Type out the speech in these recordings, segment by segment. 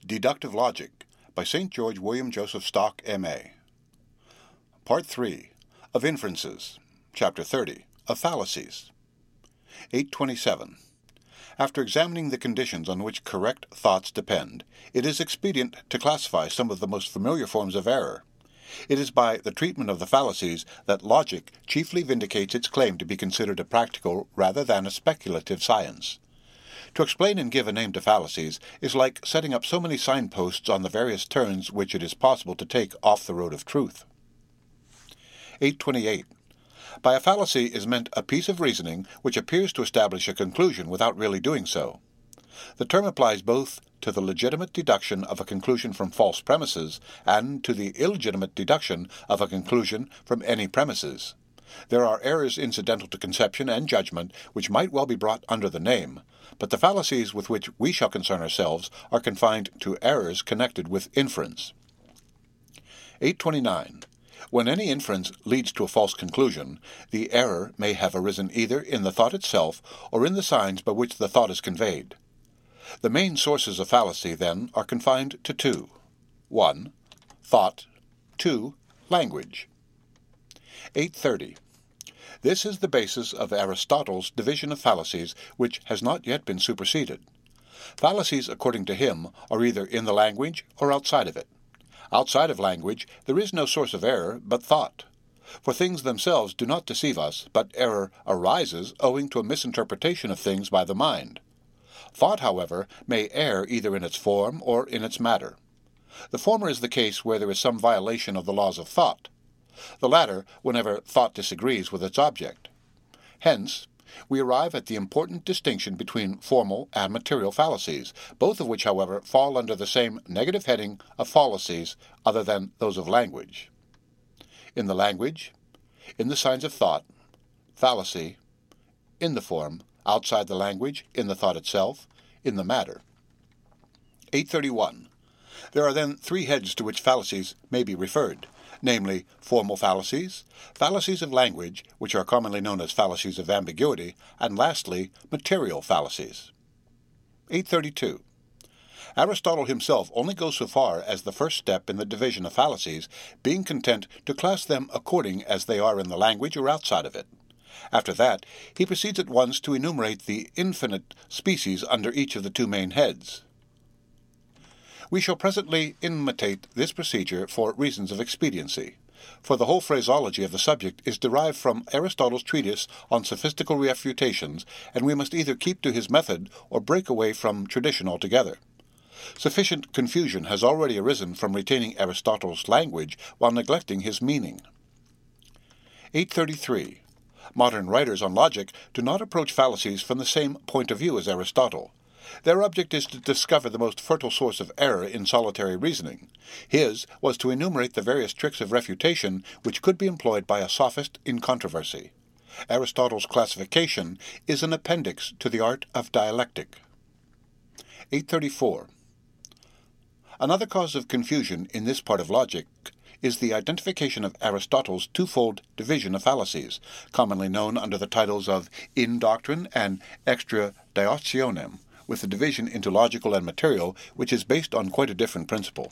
Deductive Logic by St. George William Joseph Stock, M.A. Part 3 of Inferences, Chapter 30 of Fallacies. 827. After examining the conditions on which correct thoughts depend, it is expedient to classify some of the most familiar forms of error. It is by the treatment of the fallacies that logic chiefly vindicates its claim to be considered a practical rather than a speculative science. To explain and give a name to fallacies is like setting up so many signposts on the various turns which it is possible to take off the road of truth. 828. By a fallacy is meant a piece of reasoning which appears to establish a conclusion without really doing so. The term applies both to the legitimate deduction of a conclusion from false premises and to the illegitimate deduction of a conclusion from any premises. There are errors incidental to conception and judgment which might well be brought under the name, but the fallacies with which we shall concern ourselves are confined to errors connected with inference. 829. When any inference leads to a false conclusion, the error may have arisen either in the thought itself or in the signs by which the thought is conveyed. The main sources of fallacy, then, are confined to two. 1. Thought. 2. Language. 830. This is the basis of Aristotle's division of fallacies, which has not yet been superseded. Fallacies, according to him, are either in the language or outside of it. Outside of language, there is no source of error but thought. For things themselves do not deceive us, but error arises owing to a misinterpretation of things by the mind. Thought, however, may err either in its form or in its matter. The former is the case where there is some violation of the laws of thought. The latter, whenever thought disagrees with its object. Hence, we arrive at the important distinction between formal and material fallacies, both of which, however, fall under the same negative heading of fallacies other than those of language. In the language, in the signs of thought, fallacy, in the form, outside the language, in the thought itself, in the matter. 831. There are then three heads to which fallacies may be referred, namely formal fallacies, fallacies of language, which are commonly known as fallacies of ambiguity, and lastly, material fallacies. 832. Aristotle himself only goes so far as the first step in the division of fallacies, being content to class them according as they are in the language or outside of it. After that, he proceeds at once to enumerate the infinite species under each of the two main heads. We shall presently imitate this procedure for reasons of expediency, for the whole phraseology of the subject is derived from Aristotle's treatise on sophistical refutations, and we must either keep to his method or break away from tradition altogether. Sufficient confusion has already arisen from retaining Aristotle's language while neglecting his meaning. 833. Modern writers on logic do not approach fallacies from the same point of view as Aristotle. Their object is to discover the most fertile source of error in solitary reasoning. His was to enumerate the various tricks of refutation which could be employed by a sophist in controversy. Aristotle's classification is an appendix to the art of dialectic. 834. Another cause of confusion in this part of logic is the identification of Aristotle's twofold division of fallacies, commonly known under the titles of in doctrine and extradiationem, with the division into logical and material, which is based on quite a different principle.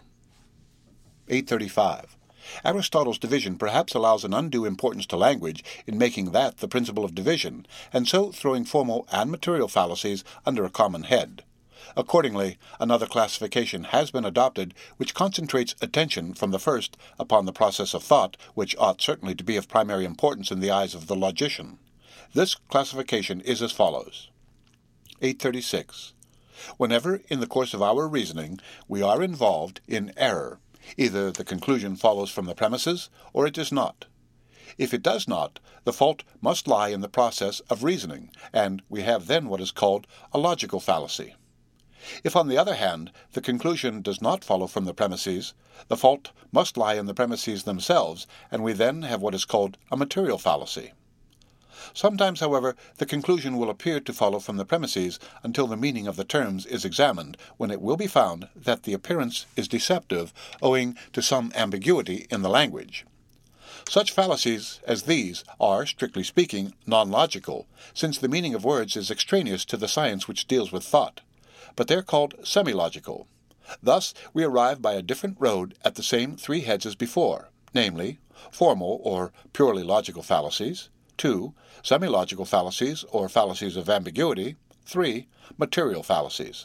835. Aristotle's division perhaps allows an undue importance to language in making that the principle of division, and so throwing formal and material fallacies under a common head. Accordingly, another classification has been adopted which concentrates attention from the first upon the process of thought, which ought certainly to be of primary importance in the eyes of the logician. This classification is as follows. 836. Whenever, in the course of our reasoning, we are involved in error, either the conclusion follows from the premises, or it does not. If it does not, the fault must lie in the process of reasoning, and we have then what is called a logical fallacy. If, on the other hand, the conclusion does not follow from the premises, the fault must lie in the premises themselves, and we then have what is called a material fallacy. Sometimes, however, the conclusion will appear to follow from the premises until the meaning of the terms is examined, when it will be found that the appearance is deceptive, owing to some ambiguity in the language. Such fallacies as these are, strictly speaking, non-logical, since the meaning of words is extraneous to the science which deals with thought. But they are called semi-logical. Thus we arrive by a different road at the same three heads as before, namely, formal or purely logical fallacies, 2. Semi-logical fallacies or fallacies of ambiguity, 3. Material fallacies.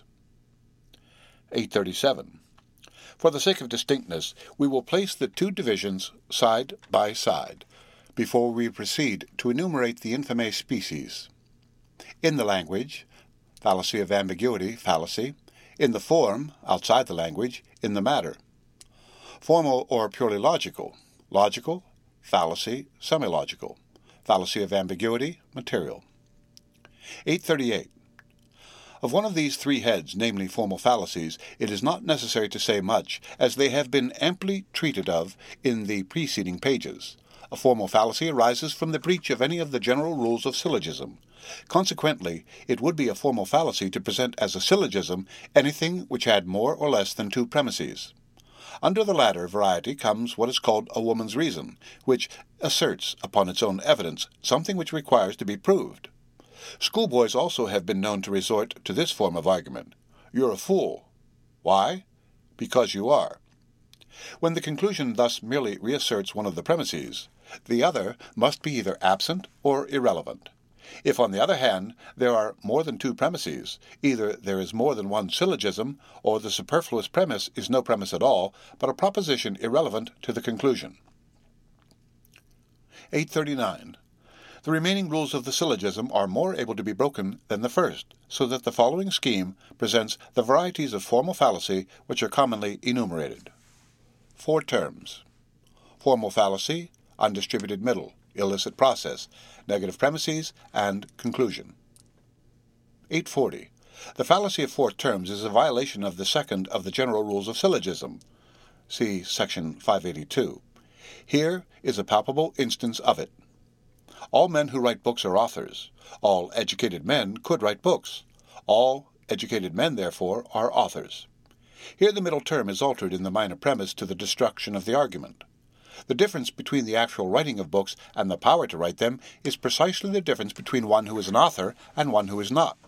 837. For the sake of distinctness, we will place the two divisions side by side before we proceed to enumerate the infame species. In the language, fallacy of ambiguity, fallacy. In the form, outside the language, in the matter. Formal or purely logical, logical, fallacy, semi-logical. Fallacy of ambiguity, material. 838. Of one of these three heads, namely formal fallacies, it is not necessary to say much, as they have been amply treated of in the preceding pages. A formal fallacy arises from the breach of any of the general rules of syllogism. Consequently, it would be a formal fallacy to present as a syllogism anything which had more or less than two premises. Under the latter variety comes what is called a woman's reason, which asserts, upon its own evidence, something which requires to be proved. Schoolboys also have been known to resort to this form of argument. You're a fool. Why? Because you are. When the conclusion thus merely reasserts one of the premises, the other must be either absent or irrelevant. If, on the other hand, there are more than two premises, either there is more than one syllogism, or the superfluous premise is no premise at all, but a proposition irrelevant to the conclusion. 839. The remaining rules of the syllogism are more able to be broken than the first, so that the following scheme presents the varieties of formal fallacy which are commonly enumerated. 4 terms. Formal fallacy, undistributed middle, illicit process, negative premises, and conclusion. 840. The fallacy of 4 terms is a violation of the second of the general rules of syllogism. See section 582. Here is a palpable instance of it. All men who write books are authors. All educated men could write books. All educated men, therefore, are authors. Here the middle term is altered in the minor premise to the destruction of the argument. The difference between the actual writing of books and the power to write them is precisely the difference between one who is an author and one who is not.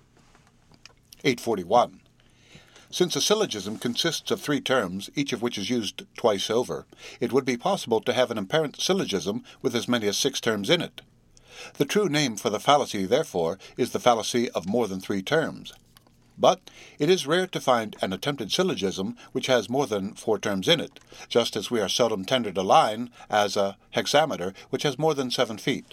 841. Since a syllogism consists of 3 terms, each of which is used twice over, it would be possible to have an apparent syllogism with as many as 6 terms in it. The true name for the fallacy, therefore, is the fallacy of more than 3 terms. But it is rare to find an attempted syllogism which has more than 4 terms in it, just as we are seldom tendered a line as a hexameter which has more than 7 feet.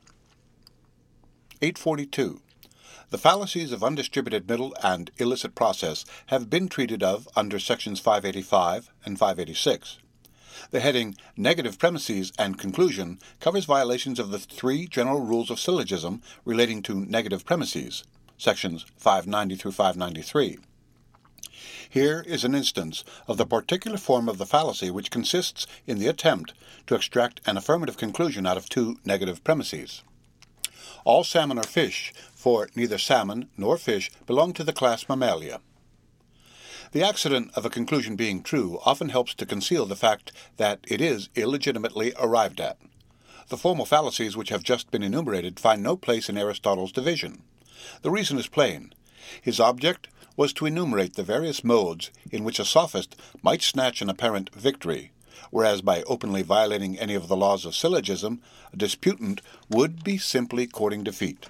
842. The fallacies of undistributed middle and illicit process have been treated of under sections 585 and 586. The heading Negative Premises and Conclusion covers violations of the 3 general rules of syllogism relating to negative premises, sections 590 through 593. Here is an instance of the particular form of the fallacy which consists in the attempt to extract an affirmative conclusion out of 2 negative premises. All salmon are fish, for neither salmon nor fish belong to the class Mammalia. The accident of a conclusion being true often helps to conceal the fact that it is illegitimately arrived at. The formal fallacies which have just been enumerated find no place in Aristotle's division. The reason is plain. His object was to enumerate the various modes in which a sophist might snatch an apparent victory, whereas by openly violating any of the laws of syllogism, a disputant would be simply courting defeat.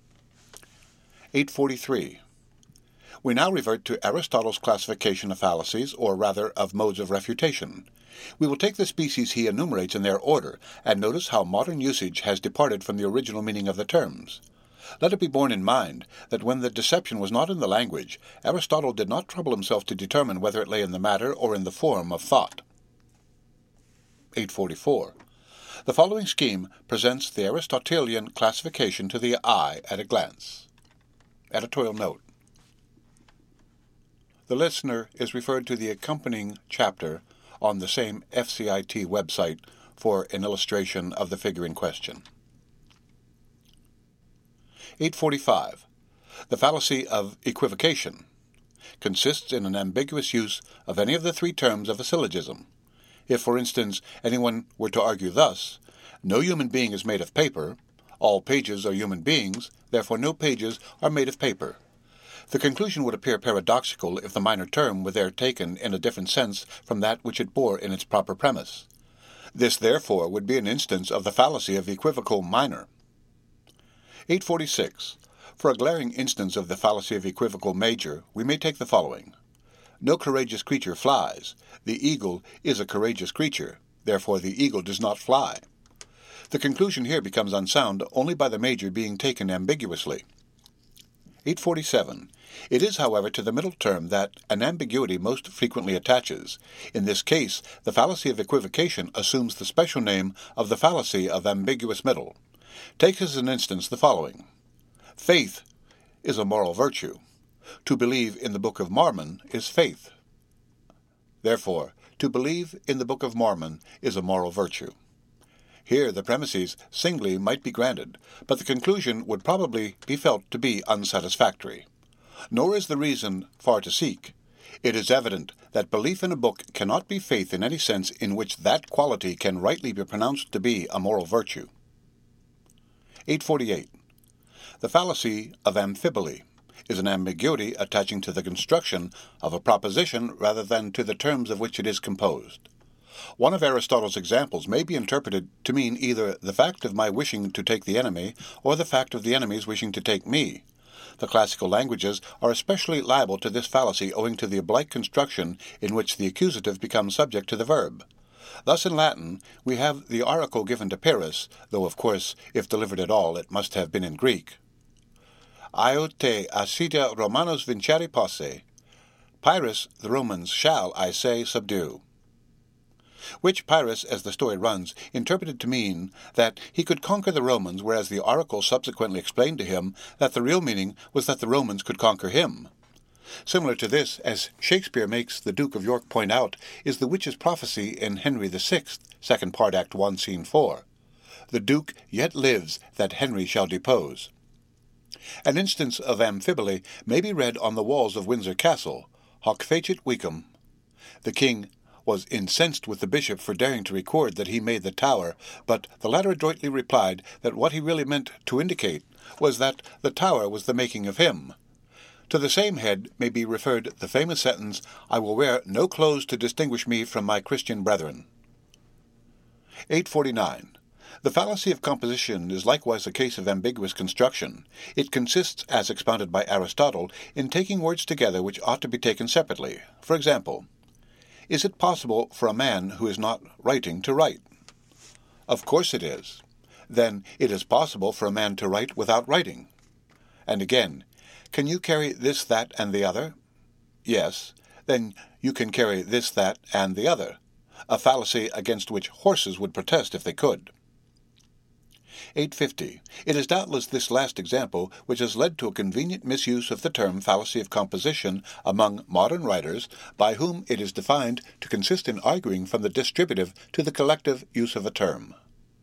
843. We now revert to Aristotle's classification of fallacies, or rather of modes of refutation. We will take the species he enumerates in their order, and notice how modern usage has departed from the original meaning of the terms. Let it be borne in mind that when the deception was not in the language, Aristotle did not trouble himself to determine whether it lay in the matter or in the form of thought. 844. The following scheme presents the Aristotelian classification to the eye at a glance. Editorial note. The listener is referred to the accompanying chapter on the same FCIT website for an illustration of the figure in question. 845. The fallacy of equivocation consists in an ambiguous use of any of the 3 terms of a syllogism. If, for instance, anyone were to argue thus, no human being is made of paper, all pages are human beings, therefore no pages are made of paper. The conclusion would appear paradoxical if the minor term were there taken in a different sense from that which it bore in its proper premise. This, therefore, would be an instance of the fallacy of equivocal minor. 846. For a glaring instance of the fallacy of equivocal major, we may take the following. No courageous creature flies. The eagle is a courageous creature. Therefore the eagle does not fly. The conclusion here becomes unsound only by the major being taken ambiguously. 847. It is, however, to the middle term that an ambiguity most frequently attaches. In this case, the fallacy of equivocation assumes the special name of the fallacy of ambiguous middle. Take as an instance the following. Faith is a moral virtue. To believe in the Book of Mormon is faith. Therefore, to believe in the Book of Mormon is a moral virtue. Here the premises singly might be granted, but the conclusion would probably be felt to be unsatisfactory. Nor is the reason far to seek. It is evident that belief in a book cannot be faith in any sense in which that quality can rightly be pronounced to be a moral virtue. 848. The fallacy of amphiboly is an ambiguity attaching to the construction of a proposition rather than to the terms of which it is composed. One of Aristotle's examples may be interpreted to mean either the fact of my wishing to take the enemy or the fact of the enemy's wishing to take me. The classical languages are especially liable to this fallacy owing to the oblique construction in which the accusative becomes subject to the verb. Thus in Latin we have the article given to Pyrrhus, though of course, if delivered at all, it must have been in Greek. Io te accidia Romanos vincere posse. Pyrrhus the Romans shall, I say, subdue. Which Pyrrhus, as the story runs, interpreted to mean that he could conquer the Romans, whereas the oracle subsequently explained to him that the real meaning was that the Romans could conquer him. Similar to this, as Shakespeare makes the Duke of York point out, is the witch's prophecy in Henry VI, second part, Act 1, Scene 4. The Duke yet lives that Henry shall depose. An instance of amphiboly may be read on the walls of Windsor Castle, hoc fecit vicum. The king was incensed with the bishop for daring to record that he made the tower, but the latter adroitly replied that what he really meant to indicate was that the tower was the making of him. To the same head may be referred the famous sentence, I will wear no clothes to distinguish me from my Christian brethren. 849. The fallacy of composition is likewise a case of ambiguous construction. It consists, as expounded by Aristotle, in taking words together which ought to be taken separately. For example, is it possible for a man who is not writing to write? Of course it is. Then it is possible for a man to write without writing. And again, can you carry this, that, and the other? Yes. Then you can carry this, that, and the other. A fallacy against which horses would protest if they could. 850. It is doubtless this last example which has led to a convenient misuse of the term fallacy of composition among modern writers, by whom it is defined to consist in arguing from the distributive to the collective use of a term.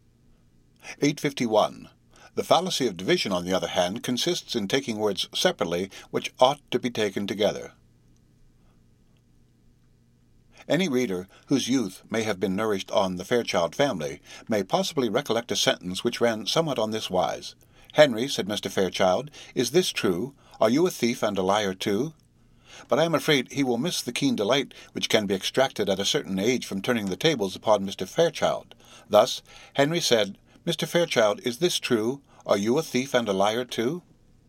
851. The fallacy of division, on the other hand, consists in taking words separately which ought to be taken together. Any reader whose youth may have been nourished on the Fairchild Family may possibly recollect a sentence which ran somewhat on this wise. Henry, said Mr. Fairchild, is this true? Are you a thief and a liar too? But I am afraid he will miss the keen delight which can be extracted at a certain age from turning the tables upon Mr. Fairchild. Thus, Henry said, Mr. Fairchild, is this true? Are you a thief and a liar too?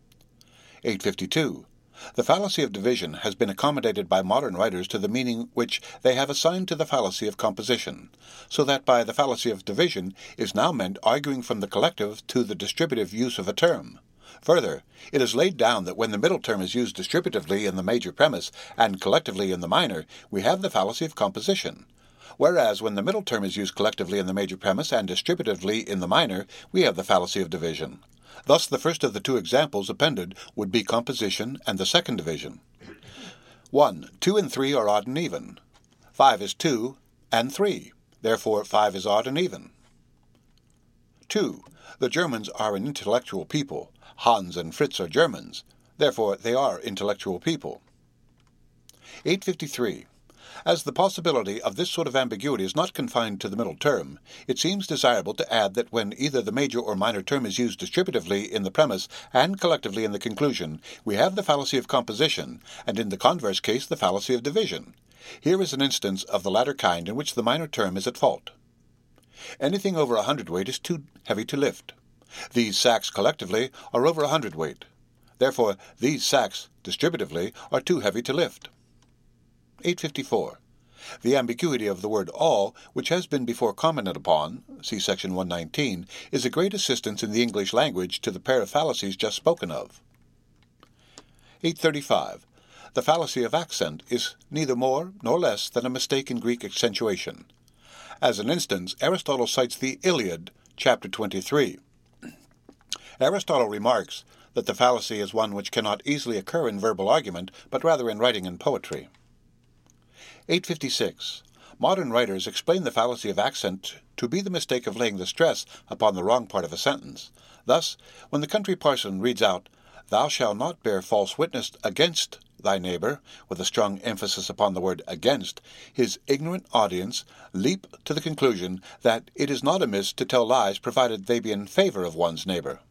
852. The fallacy of division has been accommodated by modern writers to the meaning which they have assigned to the fallacy of composition, so that by the fallacy of division is now meant arguing from the collective to the distributive use of a term. Further, it is laid down that when the middle term is used distributively in the major premise and collectively in the minor, we have the fallacy of composition, whereas when the middle term is used collectively in the major premise and distributively in the minor, we have the fallacy of division. Thus the first of the two examples appended would be composition, and the second division. 1. 2 and 3 are odd and even. 5 is 2 and 3. Therefore 5 is odd and even. 2. The Germans are an intellectual people. Hans and Fritz are Germans. Therefore they are intellectual people. 853. As the possibility of this sort of ambiguity is not confined to the middle term, it seems desirable to add that when either the major or minor term is used distributively in the premise and collectively in the conclusion, we have the fallacy of composition, and in the converse case the fallacy of division. Here is an instance of the latter kind in which the minor term is at fault. Anything over 1 hundredweight is too heavy to lift. These sacks collectively are over 1 hundredweight. Therefore, these sacks distributively are too heavy to lift. 854. The ambiguity of the word all, which has been before commented upon, see section 119, is a great assistance in the English language to the pair of fallacies just spoken of. 835. The fallacy of accent is neither more nor less than a mistake in Greek accentuation. As an instance, Aristotle cites the Iliad, chapter 23. Aristotle remarks that the fallacy is one which cannot easily occur in verbal argument, but rather in writing and poetry. 856. Modern writers explain the fallacy of accent to be the mistake of laying the stress upon the wrong part of a sentence. Thus, when the country parson reads out, "Thou shalt not bear false witness against thy neighbor," with a strong emphasis upon the word against, his ignorant audience leap to the conclusion that it is not amiss to tell lies provided they be in favor of one's neighbor.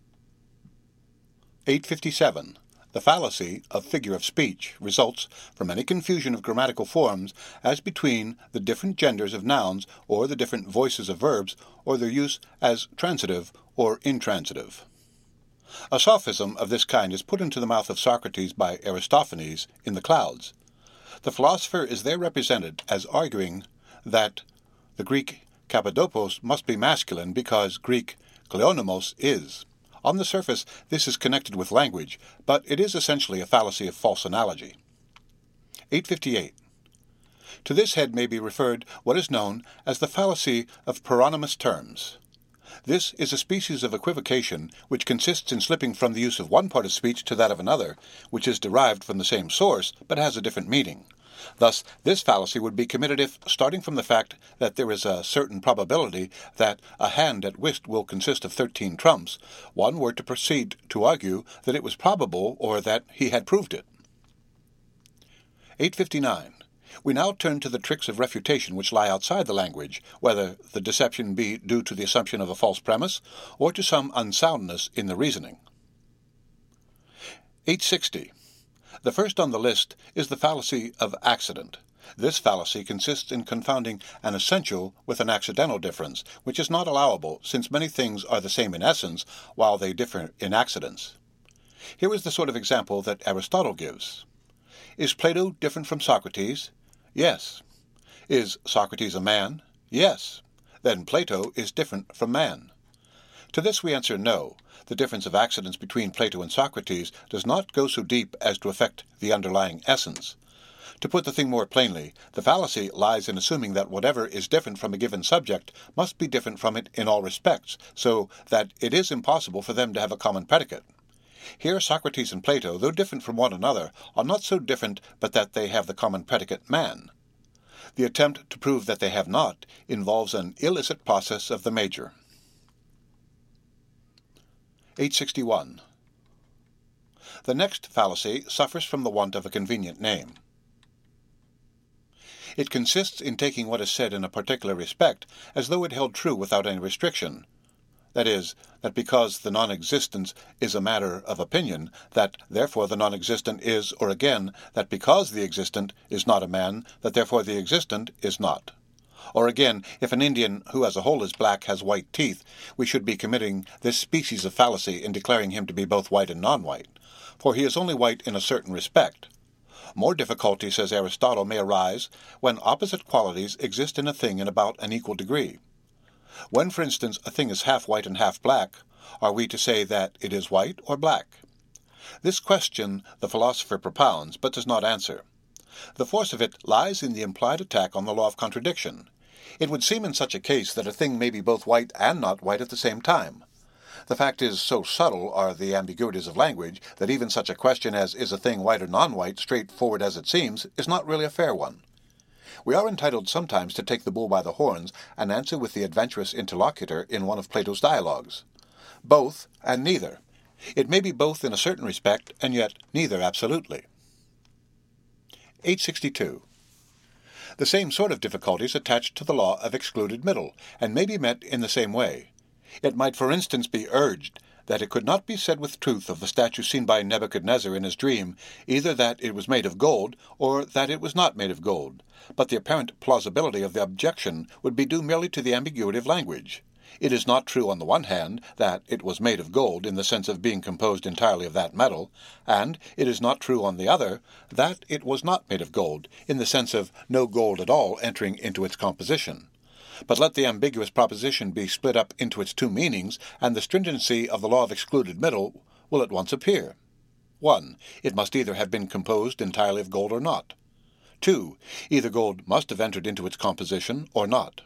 857. The fallacy of figure of speech results from any confusion of grammatical forms as between the different genders of nouns or the different voices of verbs, or their use as transitive or intransitive. A sophism of this kind is put into the mouth of Socrates by Aristophanes in the Clouds. The philosopher is there represented as arguing that the Greek Kappadopos must be masculine because Greek Kleonomos is. On the surface, this is connected with language, but it is essentially a fallacy of false analogy. 858. To this head may be referred what is known as the fallacy of paronymous terms. This is a species of equivocation which consists in slipping from the use of one part of speech to that of another, which is derived from the same source, but has a different meaning. Thus, this fallacy would be committed if, starting from the fact that there is a certain probability that a hand at whist will consist of 13 trumps, one were to proceed to argue that it was probable or that he had proved it. 859. We now turn to the tricks of refutation which lie outside the language, whether the deception be due to the assumption of a false premise or to some unsoundness in the reasoning. 860. The first on the list is the fallacy of accident. This fallacy consists in confounding an essential with an accidental difference, which is not allowable, since many things are the same in essence, while they differ in accidents. Here is the sort of example that Aristotle gives. Is Plato different from Socrates? Yes. Is Socrates a man? Yes. Then Plato is different from man. To this we answer no. The difference of accidents between Plato and Socrates does not go so deep as to affect the underlying essence. To put the thing more plainly, the fallacy lies in assuming that whatever is different from a given subject must be different from it in all respects, so that it is impossible for them to have a common predicate. Here Socrates and Plato, though different from one another, are not so different but that they have the common predicate man. The attempt to prove that they have not involves an illicit process of the major. 861. The next fallacy suffers from the want of a convenient name. It consists in taking what is said in a particular respect as though it held true without any restriction. That is, that because the non-existence is a matter of opinion, that therefore the non-existent is, or again, that because the existent is not a man, that therefore the existent is not. Or again, if an Indian who as a whole is black has white teeth, we should be committing this species of fallacy in declaring him to be both white and non-white, for he is only white in a certain respect. More difficulty, says Aristotle, may arise when opposite qualities exist in a thing in about an equal degree. When, for instance, a thing is half white and half black, are we to say that it is white or black? This question the philosopher propounds, but does not answer. The force of it lies in the implied attack on the law of contradiction. It would seem in such a case that a thing may be both white and not white at the same time. The fact is, so subtle are the ambiguities of language that even such a question as is a thing white or non-white, straightforward as it seems, is not really a fair one. We are entitled sometimes to take the bull by the horns and answer with the adventurous interlocutor in one of Plato's dialogues. Both and neither. It may be both in a certain respect, and yet neither absolutely. 862. The same sort of difficulties attach to the law of excluded middle, and may be met in the same way. It might for instance be urged that it could not be said with truth of the statue seen by Nebuchadnezzar in his dream, either that it was made of gold, or that it was not made of gold, but the apparent plausibility of the objection would be due merely to the ambiguity of language. It is not true on the one hand that it was made of gold in the sense of being composed entirely of that metal, and it is not true on the other that it was not made of gold in the sense of no gold at all entering into its composition. But let the ambiguous proposition be split up into its two meanings, and the stringency of the law of excluded middle will at once appear. 1. It must either have been composed entirely of gold or not. 2. Either gold must have entered into its composition or not.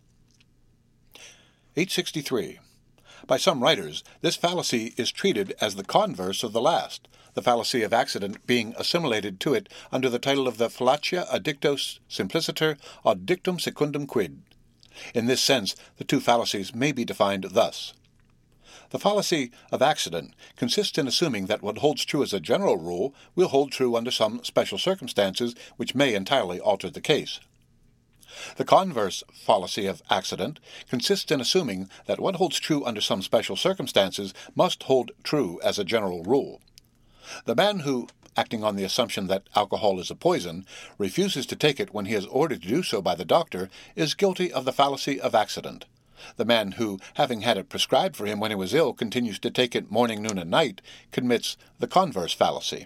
863. By some writers, this fallacy is treated as the converse of the last, the fallacy of accident being assimilated to it under the title of the fallacia addictos simpliciter ad dictum secundum quid. In this sense, the two fallacies may be defined thus. The fallacy of accident consists in assuming that what holds true as a general rule will hold true under some special circumstances which may entirely alter the case. The converse fallacy of accident consists in assuming that what holds true under some special circumstances must hold true as a general rule. The man who, acting on the assumption that alcohol is a poison, refuses to take it when he is ordered to do so by the doctor, is guilty of the fallacy of accident. The man who, having had it prescribed for him when he was ill, continues to take it morning, noon, and night, commits the converse fallacy.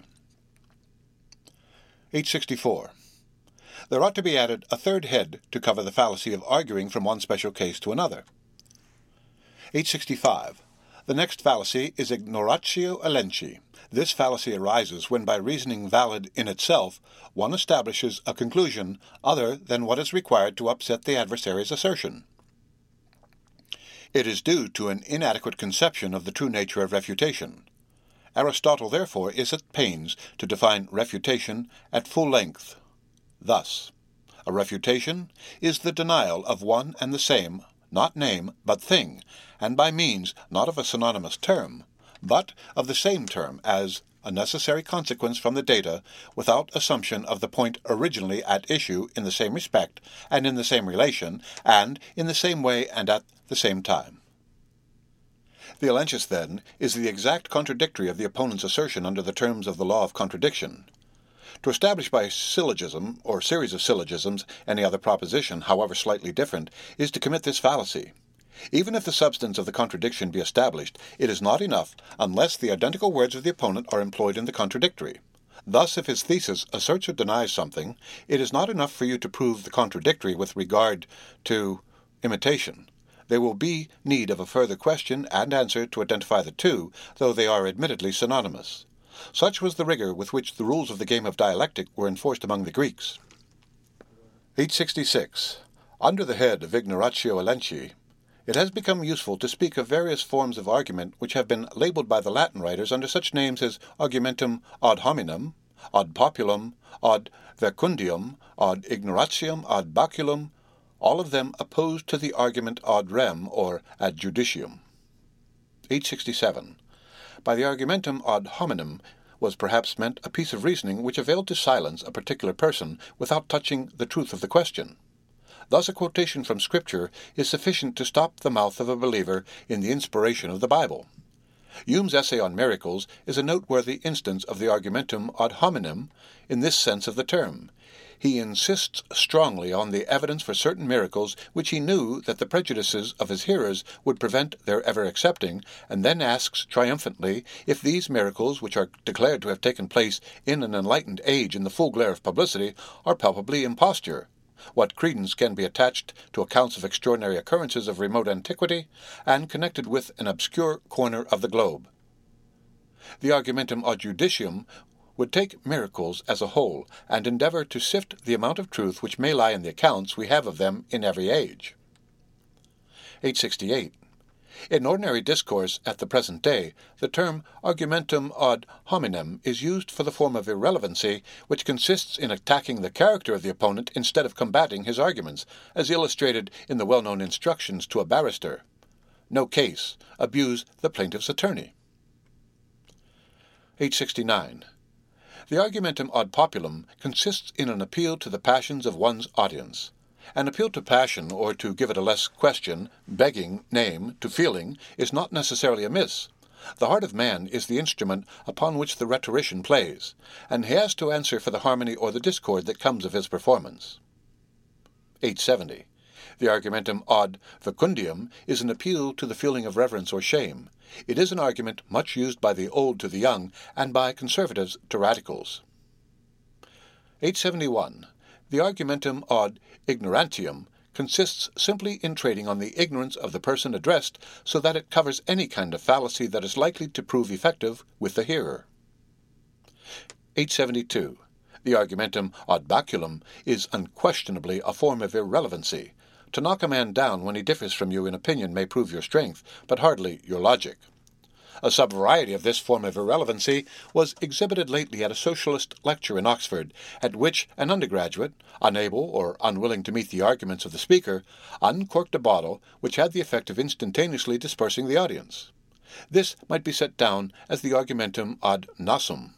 864. There ought to be added a third head to cover the fallacy of arguing from one special case to another. 865. The next fallacy is ignoratio elenchi. This fallacy arises when, by reasoning valid in itself, one establishes a conclusion other than what is required to upset the adversary's assertion. It is due to an inadequate conception of the true nature of refutation. Aristotle, therefore, is at pains to define refutation at full length. Thus, a refutation is the denial of one and the same, not name, but thing, and by means not of a synonymous term, but of the same term as a necessary consequence from the data, without assumption of the point originally at issue in the same respect, and in the same relation, and in the same way and at the same time. The elenchus, then, is the exact contradictory of the opponent's assertion under the terms of the law of contradiction. To establish by syllogism, or series of syllogisms, any other proposition, however slightly different, is to commit this fallacy. Even if the substance of the contradiction be established, it is not enough unless the identical words of the opponent are employed in the contradictory. Thus, if his thesis asserts or denies something, it is not enough for you to prove the contradictory with regard to imitation. There will be need of a further question and answer to identify the two, though they are admittedly synonymous. Such was the rigor with which the rules of the game of dialectic were enforced among the Greeks. 866. Under the head of ignoratio elenchi, it has become useful to speak of various forms of argument which have been labeled by the Latin writers under such names as argumentum ad hominem, ad populum, ad verecundium, ad ignoratium, ad baculum, all of them opposed to the argument ad rem or ad judicium. 867. By the argumentum ad hominem was perhaps meant a piece of reasoning which availed to silence a particular person without touching the truth of the question. Thus a quotation from Scripture is sufficient to stop the mouth of a believer in the inspiration of the Bible. Hume's essay on miracles is a noteworthy instance of the argumentum ad hominem in this sense of the term. He insists strongly on the evidence for certain miracles which he knew that the prejudices of his hearers would prevent their ever accepting, and then asks triumphantly if these miracles, which are declared to have taken place in an enlightened age in the full glare of publicity, are palpably imposture. What credence can be attached to accounts of extraordinary occurrences of remote antiquity, and connected with an obscure corner of the globe? The argumentum ad judicium would take miracles as a whole, and endeavor to sift the amount of truth which may lie in the accounts we have of them in every age. 868. In ordinary discourse at the present day, the term argumentum ad hominem is used for the form of irrelevancy which consists in attacking the character of the opponent instead of combating his arguments, as illustrated in the well-known instructions to a barrister. No case. Abuse the plaintiff's attorney. 869. The argumentum ad populum consists in an appeal to the passions of one's audience. An appeal to passion, or to give it a less question, begging, name, to feeling, is not necessarily amiss. The heart of man is the instrument upon which the rhetorician plays, and he has to answer for the harmony or the discord that comes of his performance. 870. The argumentum ad verecundium is an appeal to the feeling of reverence or shame. It is an argument much used by the old to the young, and by conservatives to radicals. 871. The argumentum ad ignorantium consists simply in trading on the ignorance of the person addressed so that it covers any kind of fallacy that is likely to prove effective with the hearer. 872. The argumentum ad baculum is unquestionably a form of irrelevancy. To knock a man down when he differs from you in opinion may prove your strength, but hardly your logic. A sub-variety of this form of irrelevancy was exhibited lately at a socialist lecture in Oxford, at which an undergraduate, unable or unwilling to meet the arguments of the speaker, uncorked a bottle which had the effect of instantaneously dispersing the audience. This might be set down as the argumentum ad nasum.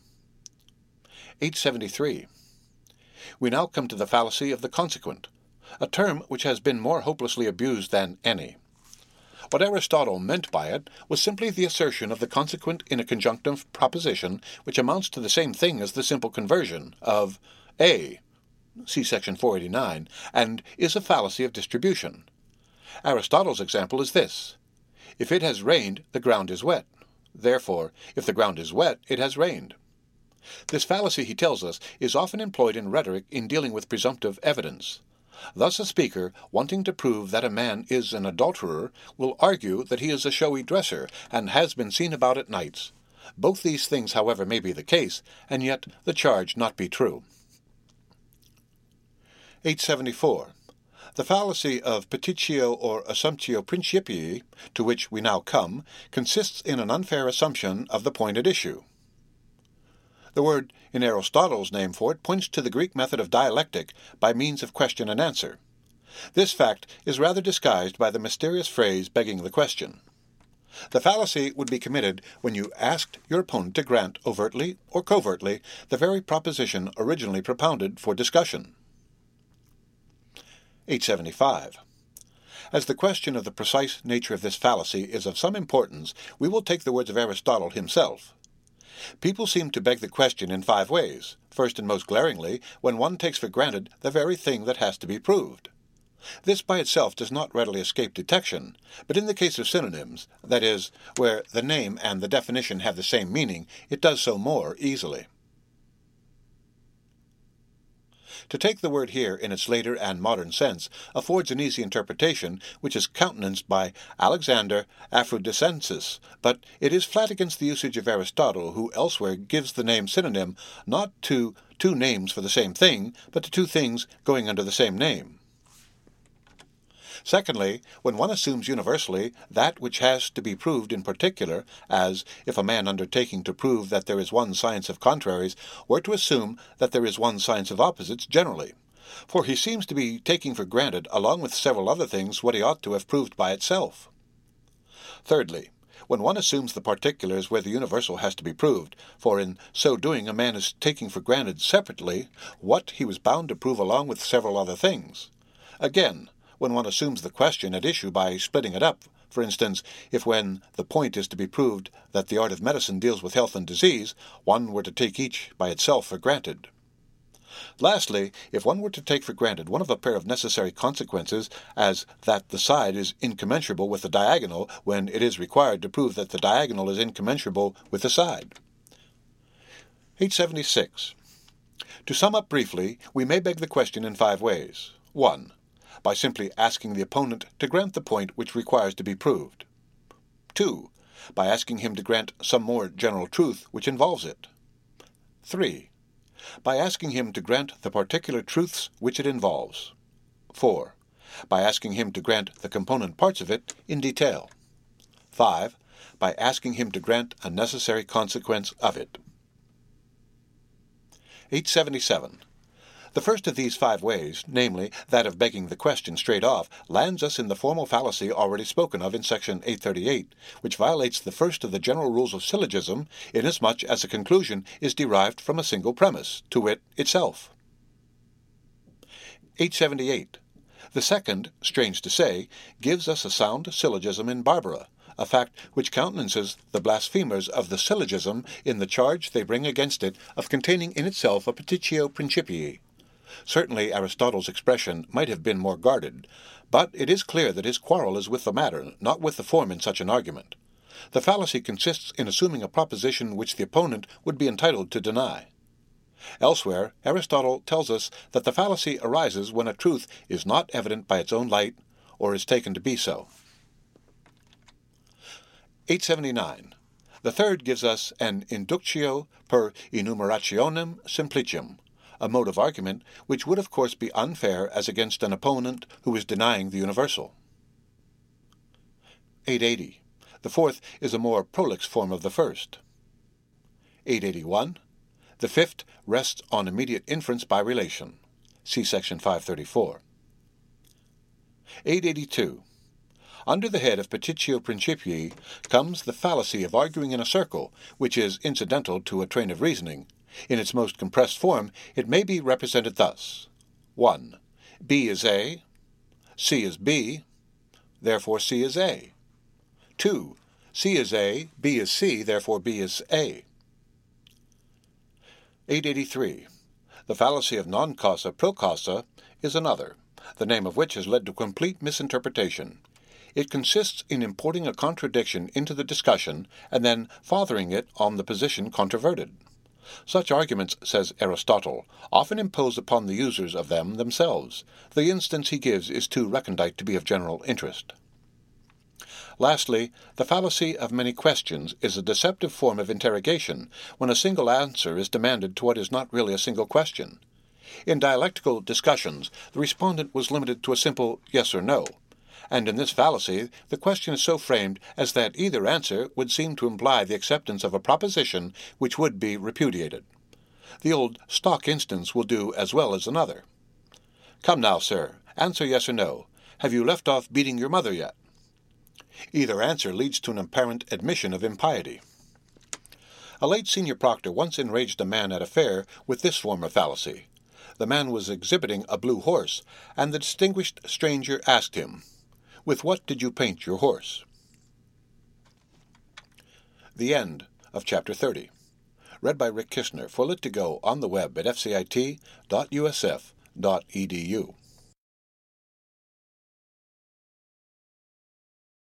873. We now come to the fallacy of the consequent, a term which has been more hopelessly abused than any. What Aristotle meant by it was simply the assertion of the consequent in a conjunctive proposition which amounts to the same thing as the simple conversion of A, see section 489, and is a fallacy of distribution. Aristotle's example is this: if it has rained, the ground is wet. Therefore, if the ground is wet, it has rained. This fallacy, he tells us, is often employed in rhetoric in dealing with presumptive evidence. Thus a speaker, wanting to prove that a man is an adulterer, will argue that he is a showy dresser, and has been seen about at nights. Both these things, however, may be the case, and yet the charge not be true. 874. The fallacy of petitio or assumptio principii, to which we now come, consists in an unfair assumption of the point at issue. The word in Aristotle's name for it points to the Greek method of dialectic by means of question and answer. This fact is rather disguised by the mysterious phrase begging the question. The fallacy would be committed when you asked your opponent to grant overtly or covertly the very proposition originally propounded for discussion. 875. As the question of the precise nature of this fallacy is of some importance, we will take the words of Aristotle himself. People seem to beg the question in 5 ways. First and most glaringly, when one takes for granted the very thing that has to be proved. This by itself does not readily escape detection, but in the case of synonyms, that is, where the name and the definition have the same meaning, it does so more easily. To take the word here in its later and modern sense affords an easy interpretation, which is countenanced by Alexander Aphrodisiensis, but it is flat against the usage of Aristotle, who elsewhere gives the name synonym not to 2 names for the same thing, but to 2 things going under the same name. Secondly, when one assumes universally that which has to be proved in particular, as if a man undertaking to prove that there is one science of contraries were to assume that there is one science of opposites generally, for he seems to be taking for granted, along with several other things, what he ought to have proved by itself. Thirdly, when one assumes the particulars where the universal has to be proved, for in so doing a man is taking for granted separately what he was bound to prove along with several other things. Again, when one assumes the question at issue by splitting it up, for instance, if when the point is to be proved that the art of medicine deals with health and disease, one were to take each by itself for granted. Lastly, if one were to take for granted one of a pair of necessary consequences, as that the side is incommensurable with the diagonal when it is required to prove that the diagonal is incommensurable with the side. 876. To sum up briefly, we may beg the question in 5 ways. 1. By simply asking the opponent to grant the point which requires to be proved. 2. By asking him to grant some more general truth which involves it. 3. By asking him to grant the particular truths which it involves. 4. By asking him to grant the component parts of it in detail. 5. By asking him to grant a necessary consequence of it. 877. The first of these 5 ways, namely that of begging the question straight off, lands us in the formal fallacy already spoken of in section 838, which violates the first of the general rules of syllogism, inasmuch as a conclusion is derived from a single premise, to wit, itself. 878. The second, strange to say, gives us a sound syllogism in Barbara, a fact which countenances the blasphemers of the syllogism in the charge they bring against it of containing in itself a petitio principii. Certainly Aristotle's expression might have been more guarded, but it is clear that his quarrel is with the matter, not with the form in such an argument. The fallacy consists in assuming a proposition which the opponent would be entitled to deny. Elsewhere, Aristotle tells us that the fallacy arises when a truth is not evident by its own light, or is taken to be so. 879. The third gives us an inductio per enumerationem simplicium, a mode of argument which would of course be unfair as against an opponent who is denying the universal. 880. The fourth is a more prolix form of the first. 881. The fifth rests on immediate inference by relation. See section 534. 882. Under the head of petitio principii comes the fallacy of arguing in a circle, which is incidental to a train of reasoning. In its most compressed form, it may be represented thus. 1. B is A, C is B, therefore C is A. 2. C is A, B is C, therefore B is A. 883. The fallacy of non causa pro causa is another, the name of which has led to complete misinterpretation. It consists in importing a contradiction into the discussion and then fathering it on the position controverted. Such arguments, says Aristotle, often impose upon the users of them themselves. The instance he gives is too recondite to be of general interest. Lastly, the fallacy of many questions is a deceptive form of interrogation when a single answer is demanded to what is not really a single question. In dialectical discussions, the respondent was limited to a simple yes or no, and in this fallacy the question is so framed as that either answer would seem to imply the acceptance of a proposition which would be repudiated. The old stock instance will do as well as another. Come now, sir, answer yes or no. Have you left off beating your mother yet? Either answer leads to an apparent admission of impiety. A late senior proctor once enraged a man at a fair with this form of fallacy. The man was exhibiting a blue horse, and the distinguished stranger asked him, "With what did you paint your horse?" The end of Chapter 30. Read by Rick Kishner for Lit2Go on the web at fcit.usf.edu.